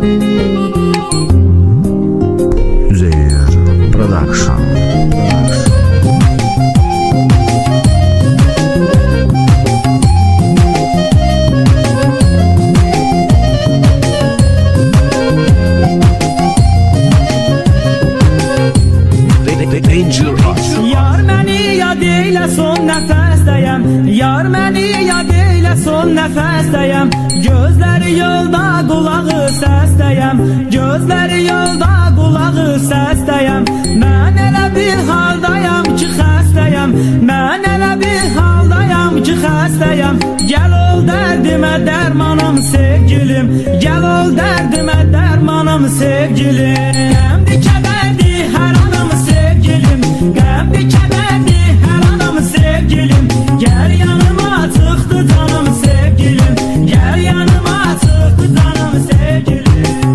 Üzeyir Production. Yar məni yad eylə son nəfəsdəyəm, yar məni yad eylə son nəfəsdəyəm. Gözləri yolda, qulağı səsdəyəm, gözləri yolda, qulağı səsdəyəm. Mən elə bir haldayam ki xəstəyəm, mən elə bir haldayam ki xəstəyəm. Gəl ol dərdimə dərmanım sevgilim, gəl ol dərdimə dərmanım sevgilim. Qəmdi kədərdi hər anım sevgilim, qəmdi kədərdi hər anım sevgilim. Gəl yanıma çıxdı canım sevgilim, gəl yanıma çıxdı canım sevgilim.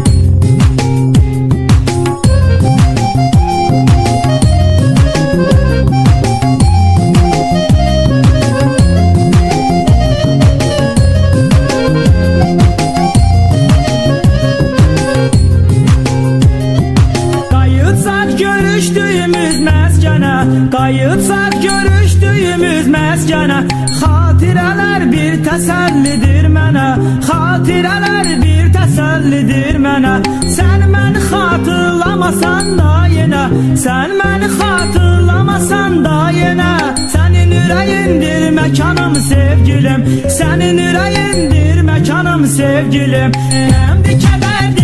Qayıtsaq görüşdüyümüz məskənə, xatirələr bir təsəllidir mənə, xatirələr bir təsəllidir mənə. Sən məni xatırlamasan da yenə, sən məni xatırlamasan da yenə. Sənin ürəyindir məkanım sevgilim, sənin ürəyindir məkanım sevgilim. Qəmdi kədərdi